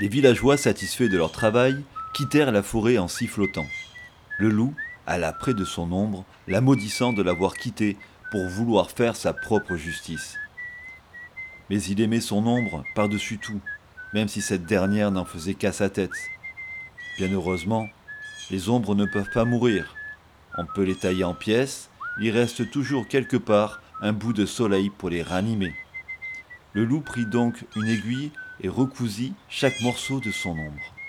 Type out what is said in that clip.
Les villageois, satisfaits de leur travail, quittèrent la forêt en sifflotant. Le loup alla près de son ombre, la maudissant de l'avoir quittée pour vouloir faire sa propre justice. Mais il aimait son ombre par-dessus tout, même si cette dernière n'en faisait qu'à sa tête. Bien heureusement, les ombres ne peuvent pas mourir. On peut les tailler en pièces, il reste toujours quelque part un bout de soleil pour les ranimer. Le loup prit donc une aiguille et recousit chaque morceau de son ombre.